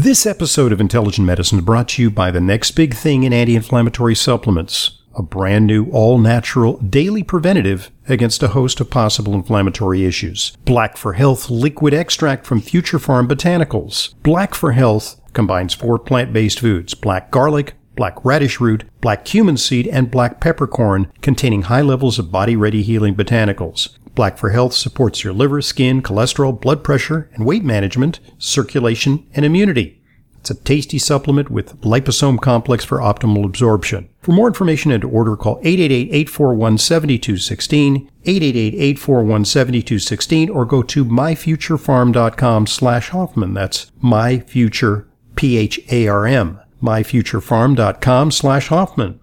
This episode of Intelligent Medicine is brought to you by the next big thing in anti-inflammatory supplements, a brand new all-natural daily preventative against a host of possible inflammatory issues. Black for Health liquid extract from Future Farm Botanicals. Black for Health combines 4 plant-based foods: black garlic, black radish root, black cumin seed, and black peppercorn, containing high levels of body-ready healing botanicals. Black for Health supports your liver, skin, cholesterol, blood pressure, and weight management, circulation, and immunity. It's a tasty supplement with liposome complex for optimal absorption. For more information and to order, call 888-841-7216, 888-841-7216, or go to myfuturefarm.com/Hoffman. That's myfuture, P-H-A-R-M, myfuturefarm.com/Hoffman.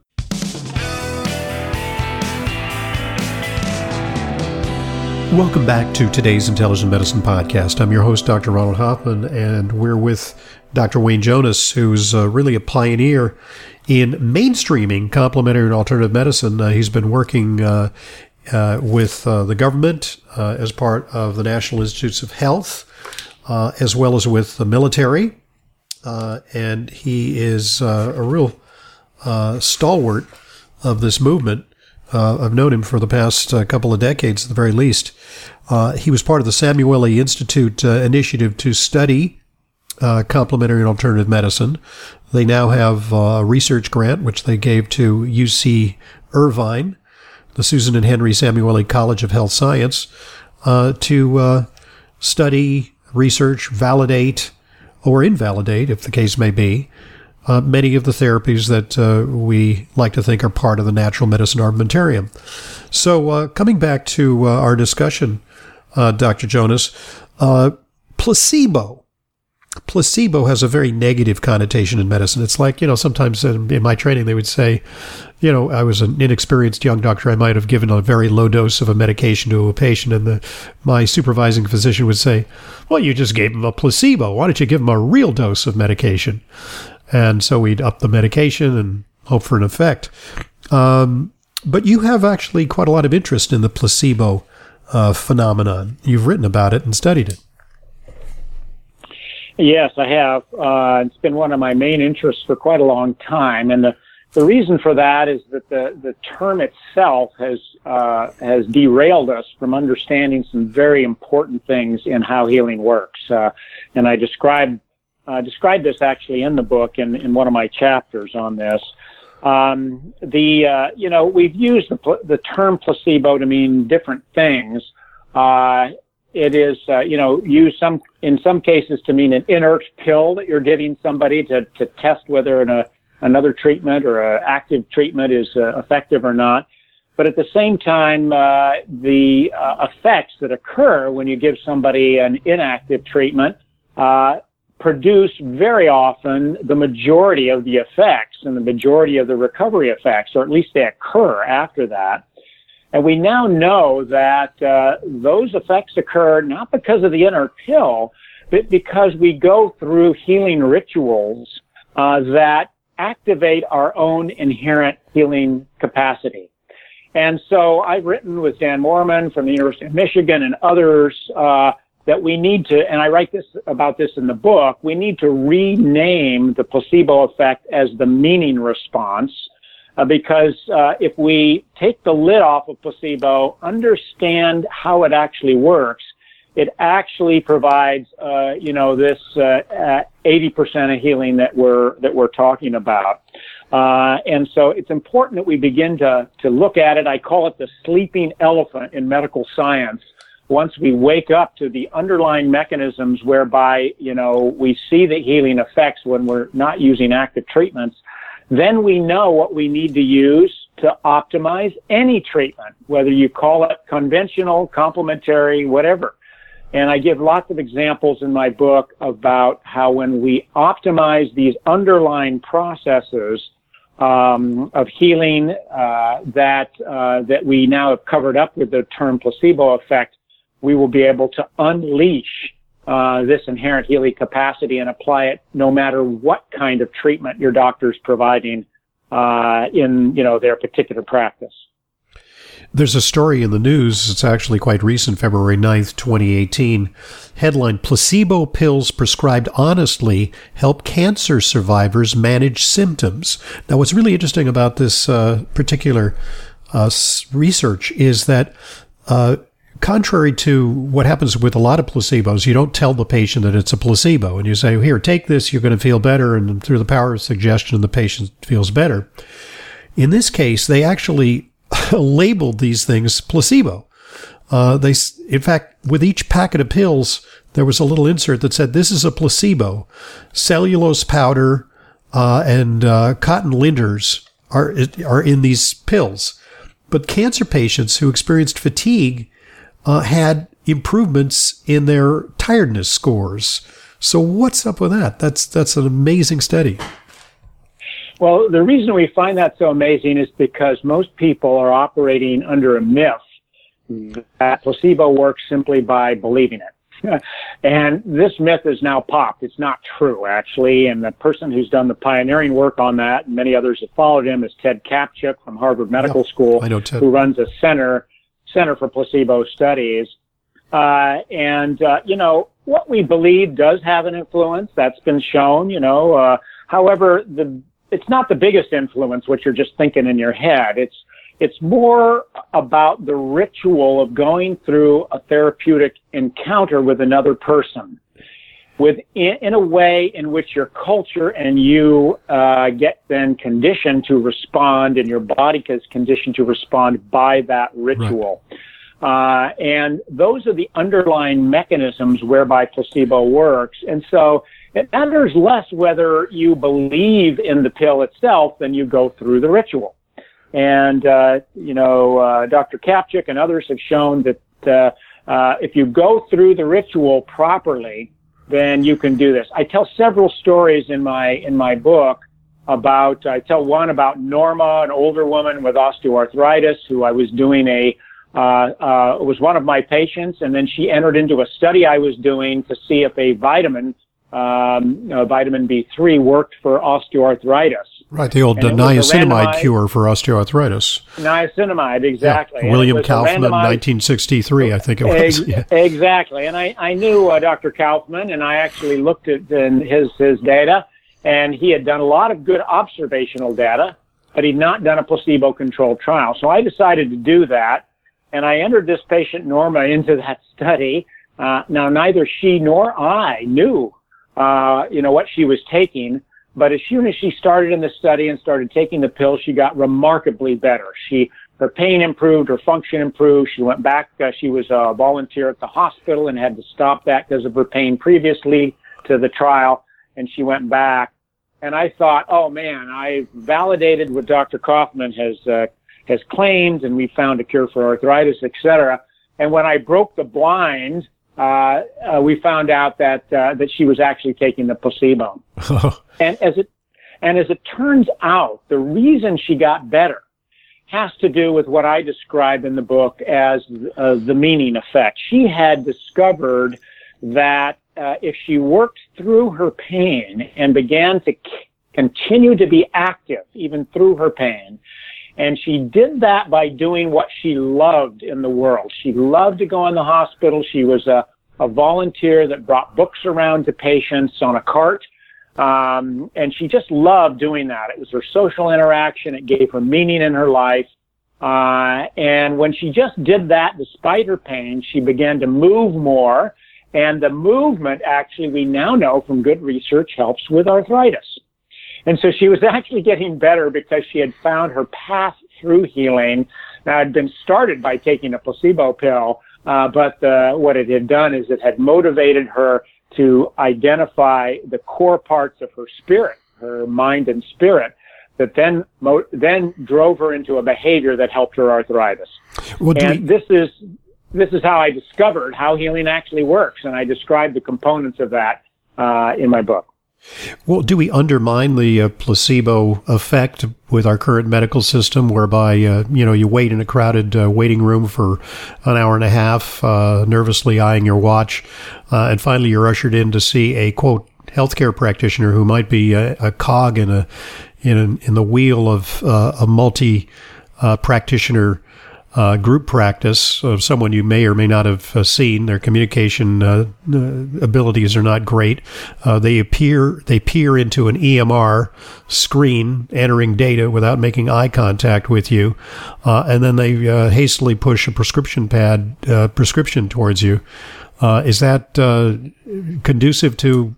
Welcome back to today's Intelligent Medicine Podcast. I'm your host, Dr. Ronald Hoffman, and we're with Dr. Wayne Jonas, who's really a pioneer in mainstreaming complementary and alternative medicine. He's been working with the government as part of the National Institutes of Health, as well as with the military, and he is a real stalwart of this movement. I've known him for the past couple of decades, at the very least. He was part of the Samueli Institute initiative to study complementary and alternative medicine. They now have a research grant, which they gave to UC Irvine, the Susan and Henry Samueli College of Health Science, to study, research, validate, or invalidate, if the case may be, many of the therapies that we like to think are part of the natural medicine armamentarium. So coming back to our discussion, Dr. Jonas, placebo. Placebo has a very negative connotation in medicine. It's like, sometimes in my training they would say, I was an inexperienced young doctor. I might have given a very low dose of a medication to a patient, and my supervising physician would say, well, you just gave him a placebo. Why don't you give him a real dose of medication? And so we'd up the medication and hope for an effect. But you have actually quite a lot of interest in the placebo phenomenon. You've written about it and studied it. Yes, I have. It's been one of my main interests for quite a long time. And the reason for that is that the term itself has derailed us from understanding some very important things in how healing works. And I described this actually in the book in one of my chapters on this. We've used the term placebo to mean different things. It is, used in some cases to mean an inert pill that you're giving somebody to test whether another treatment or an active treatment is effective or not. But at the same time, the effects that occur when you give somebody an inactive treatment produce very often the majority of the effects and the majority of the recovery effects, or at least they occur after that. And we now know that those effects occur not because of the inert pill, but because we go through healing rituals that activate our own inherent healing capacity. And so I've written with Dan Moorman from the University of Michigan and others that we need to, and I write about this in the book, we need to rename the placebo effect as the meaning response, because if we take the lid off of placebo, understand how it actually works, it actually provides, this 80% of healing that we're talking about. And so it's important that we begin to look at it. I call it the sleeping elephant in medical science. Once we wake up to the underlying mechanisms whereby, we see the healing effects when we're not using active treatments, then we know what we need to use to optimize any treatment, whether you call it conventional, complementary, whatever. And I give lots of examples in my book about how when we optimize these underlying processes of healing that we now have covered up with the term placebo effect, we will be able to unleash this inherent healing capacity and apply it no matter what kind of treatment your doctor's providing in their particular practice. There's a story in the news, it's actually quite recent, February 9th, 2018. Headline, placebo pills prescribed honestly help cancer survivors manage symptoms. Now, what's really interesting about this particular research is that contrary to what happens with a lot of placebos, you don't tell the patient that it's a placebo. And you say, here, take this, you're going to feel better. And through the power of suggestion, the patient feels better. In this case, they actually labeled these things placebo. In fact, with each packet of pills, there was a little insert that said, this is a placebo. Cellulose powder and cotton linters are in these pills. But cancer patients who experienced fatigue had improvements in their tiredness scores. So what's up with that? That's an amazing study. Well, the reason we find that so amazing is because most people are operating under a myth that placebo works simply by believing it. And this myth is now popped. It's not true, actually. And the person who's done the pioneering work on that, and many others have followed him, is Ted Kaptchuk from Harvard Medical School, I know Ted. Who runs a Center for Placebo Studies. What we believe does have an influence. That's been shown, however, it's not the biggest influence, what you're just thinking in your head. It's more about the ritual of going through a therapeutic encounter with another person, in a way in which your culture and you get then conditioned to respond, and your body is conditioned to respond by that ritual. Right. And those are the underlying mechanisms whereby placebo works. And so it matters less whether you believe in the pill itself than you go through the ritual. And, Dr. Kaptchuk and others have shown that if you go through the ritual properly, then you can do this. I tell several stories in my book I tell one about Norma, an older woman with osteoarthritis who I was doing was one of my patients, and then she entered into a study I was doing to see if a vitamin B3 worked for osteoarthritis. Right, the old niacinamide cure for osteoarthritis. Niacinamide, exactly. Yeah, William Kaufman, 1963, I think it was. Exactly, and I knew Dr. Kaufman, and I actually looked at his data, and he had done a lot of good observational data, but he'd not done a placebo-controlled trial. So I decided to do that, and I entered this patient, Norma, into that study. Now, neither she nor I knew, what she was taking. But as soon as she started in the study and started taking the pill, she got remarkably better. Her pain improved, her function improved. She went back. She was a volunteer at the hospital and had to stop that because of her pain previously to the trial. And she went back. And I thought, oh man, I validated what Dr. Kaufman has claimed, and we found a cure for arthritis, etc. And when I broke the blind, we found out that she was actually taking the placebo. And as it turns out, the reason she got better has to do with what I describe in the book as the meaning effect. She had discovered that if she worked through her pain and began to continue to be active even through her pain, and she did that by doing what she loved in the world. She loved to go in the hospital. She was a volunteer that brought books around to patients on a cart. And she just loved doing that. It was her social interaction. It gave her meaning in her life. And when she just did that, despite her pain, she began to move more. And the movement, actually, we now know from good research, helps with arthritis. And so she was actually getting better because she had found her path through healing. Now, it had been started by taking a placebo pill, but what it had done is it had motivated her to identify the core parts of her spirit, her mind and spirit, that then drove her into a behavior that helped her arthritis. This is how I discovered how healing actually works, and I describe the components of that in my book. Well, do we undermine the placebo effect with our current medical system, whereby you wait in a crowded waiting room for an hour and a half, nervously eyeing your watch, and finally you're ushered in to see a quote healthcare practitioner who might be a cog in the wheel of a multi practitioner group practice of someone you may or may not have seen. Their communication abilities are not great. They peer into an EMR screen, entering data without making eye contact with you, and then they hastily push a prescription towards you. Is that conducive to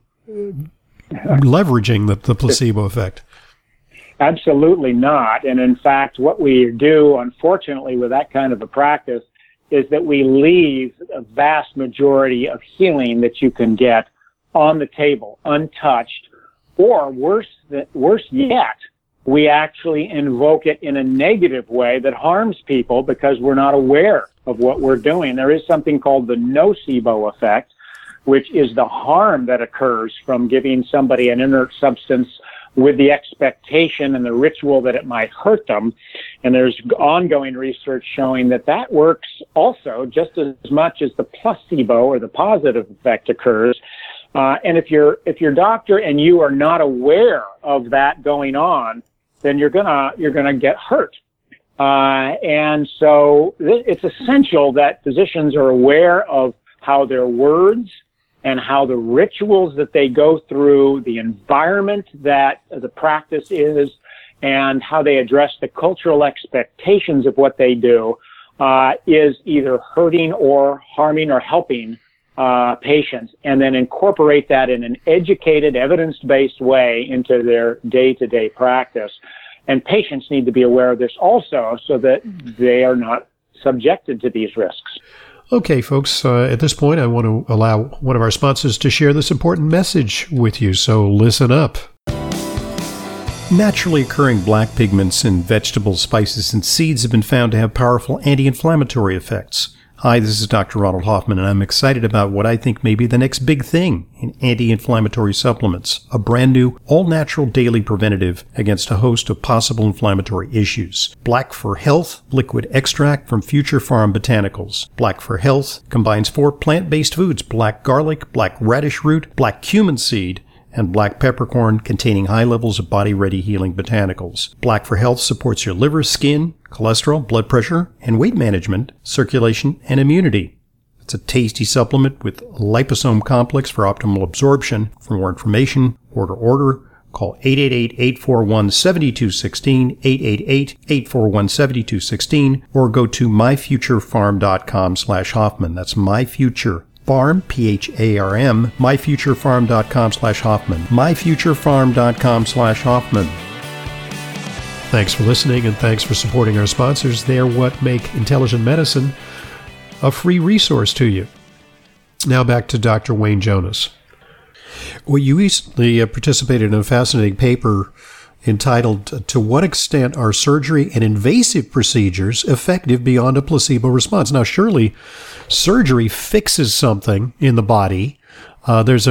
leveraging the placebo effect? Absolutely not. And in fact, what we do, unfortunately, with that kind of a practice is that we leave a vast majority of healing that you can get on the table, untouched, or worse yet, we actually invoke it in a negative way that harms people because we're not aware of what we're doing. There is something called the nocebo effect, which is the harm that occurs from giving somebody an inert substance with the expectation and the ritual that it might hurt them. And there's ongoing research showing that works also just as much as the placebo or the positive effect occurs. And if your doctor and you are not aware of that going on, then you're gonna get hurt. And so it's essential that physicians are aware of how their words and how the rituals that they go through, the environment that the practice is, and how they address the cultural expectations of what they do, is either hurting or harming or helping patients, and then incorporate that in an educated, evidence-based way into their day-to-day practice. And patients need to be aware of this also so that they are not subjected to these risks. Okay, folks, at this point, I want to allow one of our sponsors to share this important message with you, so listen up. Naturally occurring black pigments in vegetables, spices, and seeds have been found to have powerful anti-inflammatory effects. Hi, this is Dr. Ronald Hoffman, and I'm excited about what I think may be the next big thing in anti-inflammatory supplements, a brand new, all-natural daily preventative against a host of possible inflammatory issues. Black for Health liquid extract from Future Farm Botanicals. Black for Health combines 4 plant-based foods: black garlic, black radish root, black cumin seed, and black peppercorn, containing high levels of body-ready healing botanicals. Black for Health supports your liver, skin, cholesterol, blood pressure, and weight management, circulation, and immunity. It's a tasty supplement with liposome complex for optimal absorption. For more information, order. Call 888-841-7216, 888-841-7216, or go to myfuturefarm.com/Hoffman. That's myfuture. Farm, P-H-A-R-M, myfuturefarm.com/Hoffman, myfuturefarm.com/Hoffman. Thanks for listening, and thanks for supporting our sponsors. They're what make intelligent medicine a free resource to you. Now back to Dr. Wayne Jonas. Well, you recently participated in a fascinating paper entitled, "To What Extent Are Surgery and Invasive Procedures Effective Beyond a Placebo Response?" Now, surely surgery fixes something in the body. It's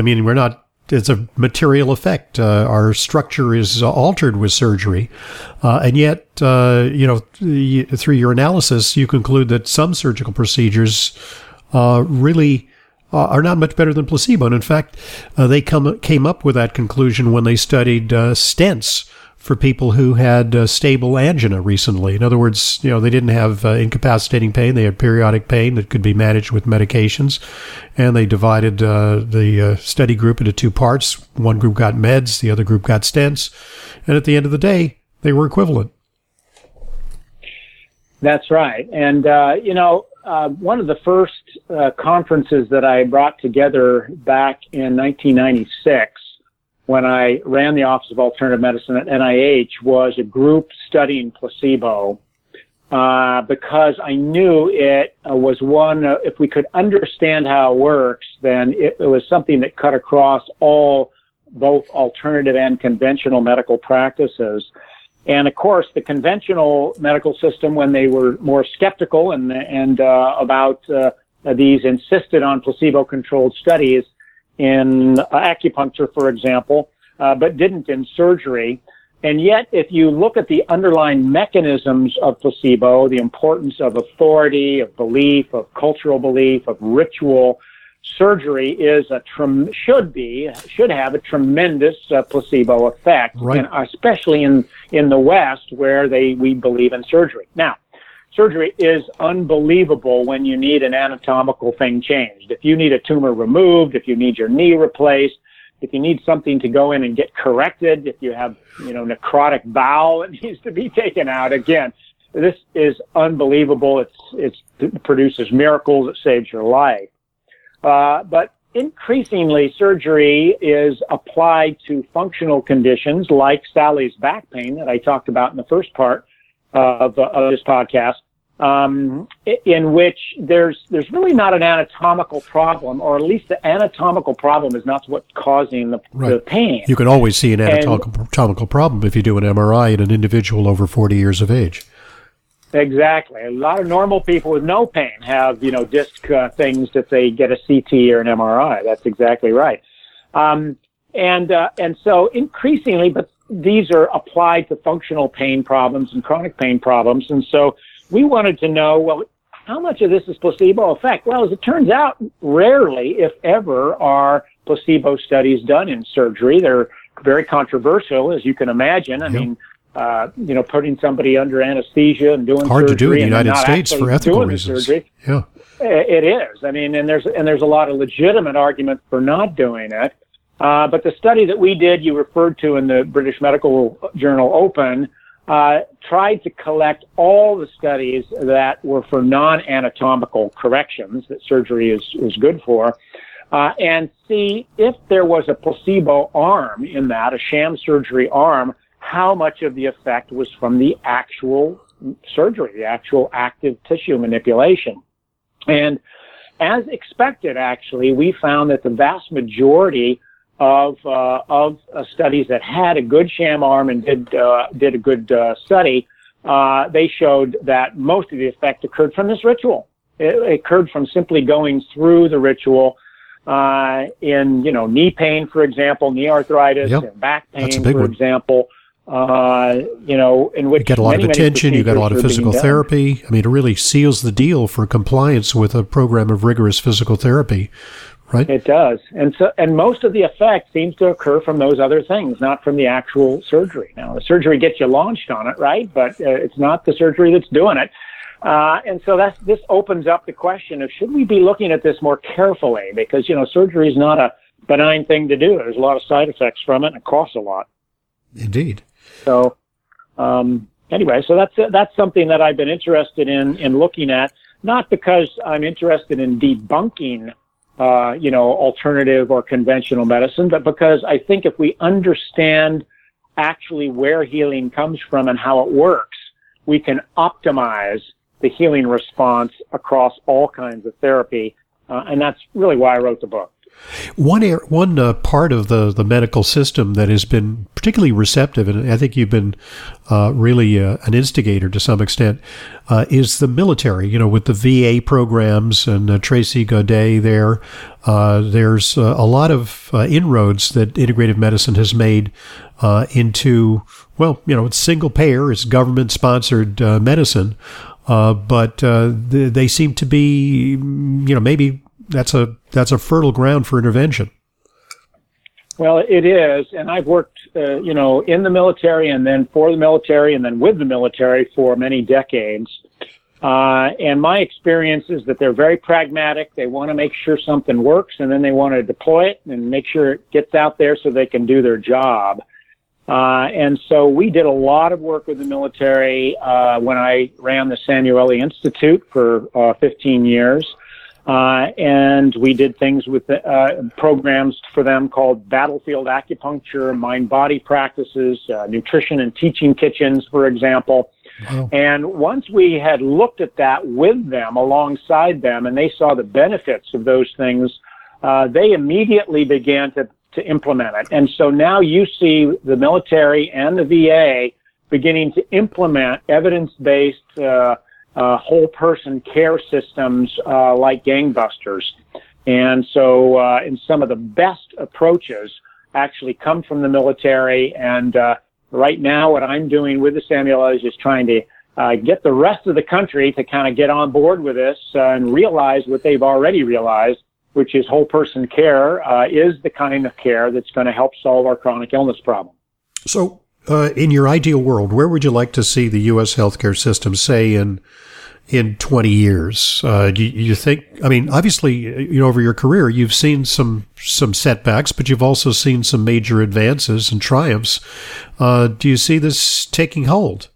a material effect. Our structure is altered with surgery. And yet, through your analysis, you conclude that some surgical procedures really are not much better than placebo. And in fact, they came up with that conclusion when they studied stents for people who had stable angina recently. In other words, they didn't have incapacitating pain. They had periodic pain that could be managed with medications. And they divided the study group into 2 parts. One group got meds, the other group got stents. And at the end of the day, they were equivalent. That's right. And, one of the first conferences that I brought together back in 1996, when I ran the Office of Alternative Medicine at NIH, was a group studying placebo, because I knew it was one, if we could understand how it works, then it was something that cut across both alternative and conventional medical practices. And of course, the conventional medical system, when they were more skeptical and about these, insisted on placebo-controlled studies in acupuncture, for example, but didn't in surgery. And yet, if you look at the underlying mechanisms of placebo, the importance of authority, of belief, of cultural belief, of ritual, surgery is should have a tremendous placebo effect, right. And especially in the West, where we believe in surgery. Now, surgery is unbelievable when you need an anatomical thing changed. If you need a tumor removed, if you need your knee replaced, if you need something to go in and get corrected, if you have, necrotic bowel that needs to be taken out, again, this is unbelievable. It produces miracles. It saves your life. But increasingly, surgery is applied to functional conditions like Sally's back pain that I talked about in the first part of this podcast, in which there's really not an anatomical problem, or at least the anatomical problem is not what's causing the pain. You can always see an anatomical problem if you do an MRI in an individual over 40 years of age. Exactly. A lot of normal people with no pain have, disc things that they get a CT or an MRI. That's exactly right. And so increasingly, but these are applied to functional pain problems and chronic pain problems. And so we wanted to know, well, how much of this is placebo effect? Well, as it turns out, rarely, if ever, are placebo studies done in surgery. They're very controversial, as you can imagine. I mean, putting somebody under anesthesia and doing hard surgery to do in the United States for ethical reasons. Yeah, it is. I mean, and there's a lot of legitimate arguments for not doing it. But the study that we did, you referred to in the British Medical Journal Open, tried to collect all the studies that were for non-anatomical corrections that surgery is good for, and see if there was a placebo arm in that, a sham surgery arm, how much of the effect was from the actual surgery, the actual active tissue manipulation. And as expected, actually, we found that the vast majority of studies that had a good sham arm and did a good study, they showed that most of the effect occurred from this ritual. It occurred from simply going through the ritual in knee pain, for example, knee arthritis, and back pain, for example. In which you get a lot of attention, you get a lot of physical therapy. I mean, it really seals the deal for compliance with a program of rigorous physical therapy, right? It does. And most of the effect seems to occur from those other things, not from the actual surgery. Now, the surgery gets you launched on it, right? But it's not the surgery that's doing it. And so this opens up the question of, should we be looking at this more carefully? Because, surgery is not a benign thing to do. There's a lot of side effects from it, and it costs a lot. Indeed. So, anyway, so that's something that I've been interested in looking at, not because I'm interested in debunking, alternative or conventional medicine, but because I think if we understand actually where healing comes from and how it works, we can optimize the healing response across all kinds of therapy. And that's really why I wrote the book. One part of the medical system that has been particularly receptive, and I think you've been really an instigator to some extent, is the military. With the VA programs and Tracy Gaudet there, there's a lot of inroads that integrative medicine has made into, it's single payer, it's government-sponsored medicine, but they seem to be, maybe that's a fertile ground for intervention. Well, it is, and I've worked, in the military, and then for the military, and then with the military for many decades. And my experience is that they're very pragmatic. They want to make sure something works, and then they want to deploy it and make sure it gets out there so they can do their job. And so we did a lot of work with the military when I ran the Samueli Institute for 15 years. And we did things with programs for them called battlefield acupuncture, mind-body practices, nutrition and teaching kitchens, for example. Wow. And once we had looked at that with them, alongside them, and they saw the benefits of those things, they immediately began to implement it. And so now you see the military and the VA beginning to implement evidence-based whole person care systems like gangbusters. And so and some of the best approaches actually come from the military. And right now what I'm doing with the Samueli is just trying to get the rest of the country to kind of get on board with this and realize what they've already realized, which is whole person care is the kind of care that's going to help solve our chronic illness problem. So in your ideal world, where would you like to see the U.S. healthcare system, say, in 20 years? Do you think, I mean, obviously, over your career, you've seen some setbacks, but you've also seen some major advances and triumphs. Do you see this taking hold?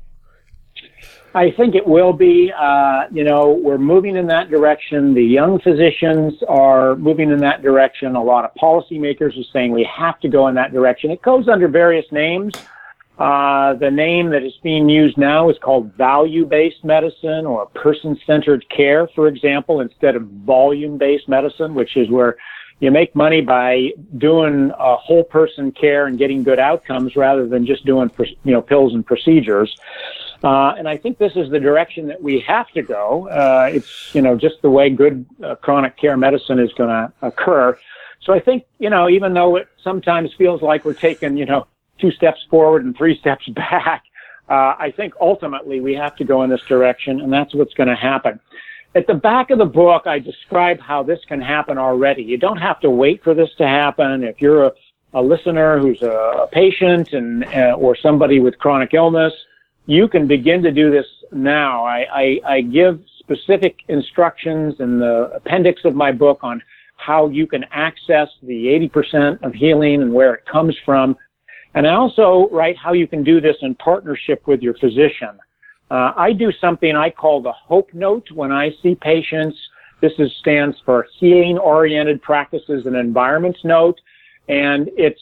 I think it will be. We're moving in that direction. The young physicians are moving in that direction. A lot of policymakers are saying we have to go in that direction. It goes under various names. The name that is being used now is called value-based medicine or person-centered care, for example, instead of volume-based medicine, which is where you make money by doing whole person care and getting good outcomes rather than just doing, pills and procedures. And I think this is the direction that we have to go. It's, just the way good chronic care medicine is going to occur. So I think, even though it sometimes feels like we're taking, 2 steps forward and 3 steps back, I think ultimately we have to go in this direction, and that's what's going to happen. At the back of the book, I describe how this can happen already. You don't have to wait for this to happen. If you're a listener who's a patient and or somebody with chronic illness, you can begin to do this now. I give specific instructions in the appendix of my book on how you can access the 80% of healing and where it comes from. And I also write how you can do this in partnership with your physician. I do something I call the Hope Note when I see patients. This stands for Healing-Oriented Practices and Environments Note. And it's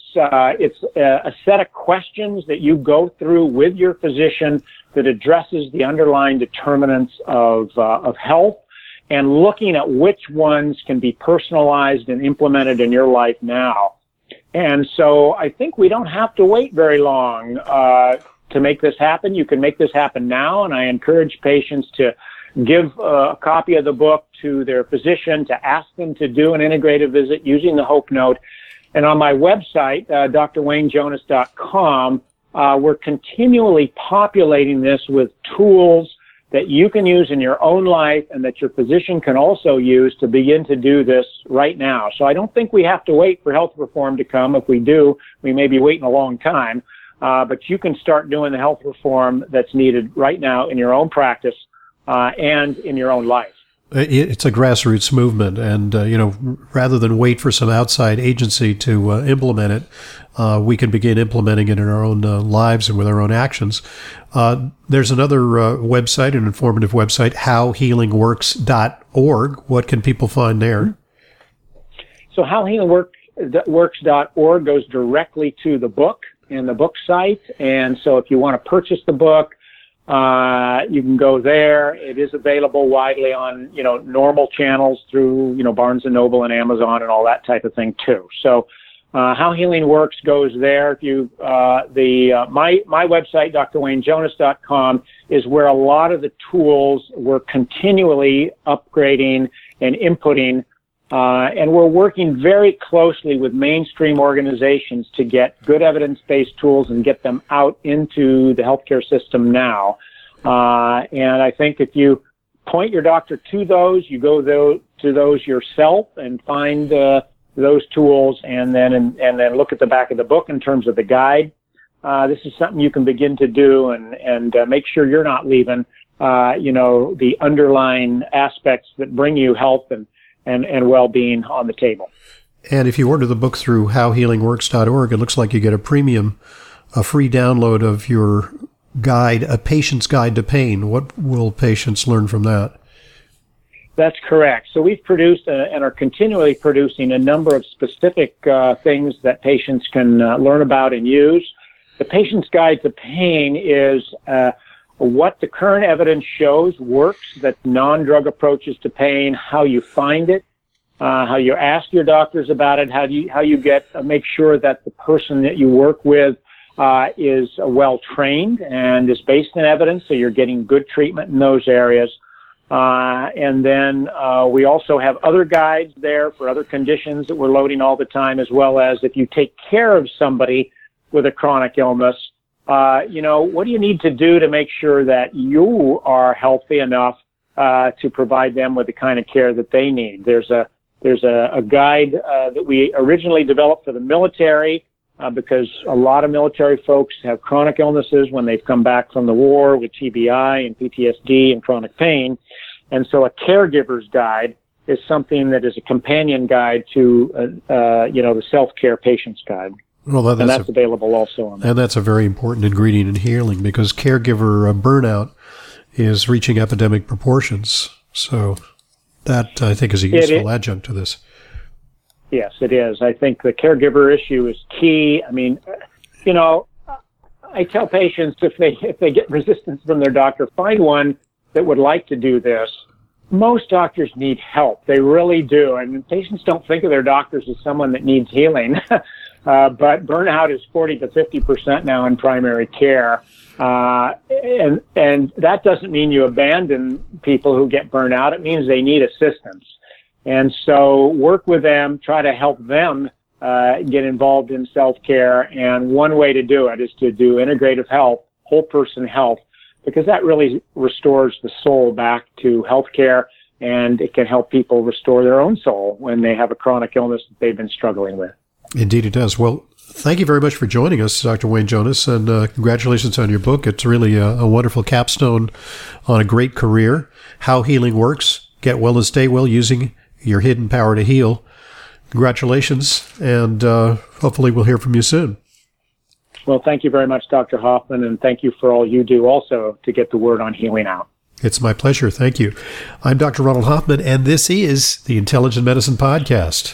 a set of questions that you go through with your physician that addresses the underlying determinants of health and looking at which ones can be personalized and implemented in your life now. And so I think we don't have to wait very long to make this happen. You can make this happen now, and I encourage patients to give a copy of the book to their physician to ask them to do an integrative visit using the Hope Note. And on my website, drwaynejonas.com, we're continually populating this with tools that you can use in your own life and that your physician can also use to begin to do this right now. So I don't think we have to wait for health reform to come. If we do, we may be waiting a long time. But you can start doing the health reform that's needed right now in your own practice and in your own life. It's a grassroots movement, and rather than wait for some outside agency to implement it, we can begin implementing it in our own lives and with our own actions. There's another website, an informative website, howhealingworks.org. What can people find there? So howhealingworks.org goes directly to the book and the book site, and so if you want to purchase the book, you can go there. It is available widely on, normal channels through, Barnes & Noble and Amazon and all that type of thing too. So, How Healing Works goes there. If you, my website, drwaynejonas.com, is where a lot of the tools we're continually upgrading and inputting. And we're working very closely with mainstream organizations to get good evidence-based tools and get them out into the healthcare system now. And I think if you point your doctor to those, you go to those yourself and find those tools, and then look at the back of the book in terms of the guide. This is something you can begin to do and make sure you're not leaving, the underlying aspects that bring you health and well-being on the table. And if you order the book through howhealingworks.org, it looks like you get a free download of your guide, A Patient's Guide to Pain. What will patients learn from that? That's correct. So we've produced and are continually producing a number of specific things that patients can learn about and use. The Patient's Guide to Pain is what the current evidence shows works, that non-drug approaches to pain, how you find it, how you ask your doctors about it, how you make sure that the person that you work with is well trained and is based in evidence, so you're getting good treatment in those areas. And then we also have other guides there for other conditions that we're loading all the time, as well as if you take care of somebody with a chronic illness, what do you need to do to make sure that you are healthy enough to provide them with the kind of care that they need? There's a guide that we originally developed for the military because a lot of military folks have chronic illnesses when they've come back from the war with TBI and PTSD and chronic pain. And so a caregiver's guide is something that is a companion guide to, the self-care patient's guide. Well, that's available also on that. And that's a very important ingredient in healing, because caregiver burnout is reaching epidemic proportions. So that, I think, is a useful adjunct to this. Yes, it is. I think the caregiver issue is key. I mean, I tell patients if they get resistance from their doctor, find one that would like to do this. Most doctors need help. They really do. And patients don't think of their doctors as someone that needs healing. But burnout is 40 to 50% now in primary care. And that doesn't mean you abandon people who get burnout. It means they need assistance. And so work with them, try to help them get involved in self-care. And one way to do it is to do integrative health, whole person health, because that really restores the soul back to healthcare, and it can help people restore their own soul when they have a chronic illness that they've been struggling with. Indeed it does. Well, thank you very much for joining us, Dr. Wayne Jonas, and congratulations on your book. It's really a wonderful capstone on a great career, How Healing Works, Get Well and Stay Well Using Your Hidden Power to Heal. Congratulations, and hopefully we'll hear from you soon. Well, thank you very much, Dr. Hoffman, and thank you for all you do also to get the word on healing out. It's my pleasure. Thank you. I'm Dr. Ronald Hoffman, and this is the Intelligent Medicine Podcast.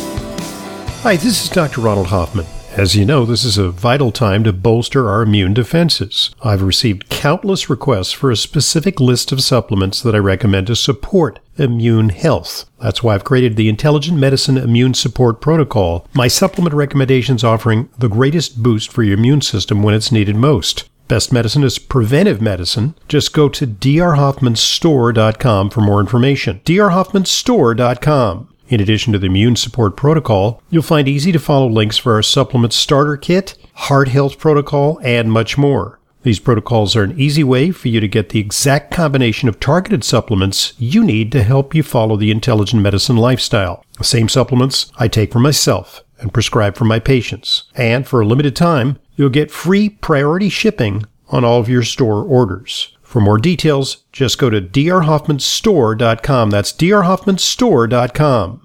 Hi, this is Dr. Ronald Hoffman. As you know, this is a vital time to bolster our immune defenses. I've received countless requests for a specific list of supplements that I recommend to support immune health. That's why I've created the Intelligent Medicine Immune Support Protocol, my supplement recommendations offering the greatest boost for your immune system when it's needed most. Best medicine is preventive medicine. Just go to drhoffmanstore.com for more information. drhoffmanstore.com. In addition to the Immune Support Protocol, you'll find easy-to-follow links for our Supplement Starter Kit, Heart Health Protocol, and much more. These protocols are an easy way for you to get the exact combination of targeted supplements you need to help you follow the intelligent medicine lifestyle. The same supplements I take for myself and prescribe for my patients. And for a limited time, you'll get free priority shipping on all of your store orders. For more details, just go to drhoffmanstore.com. That's drhoffmanstore.com.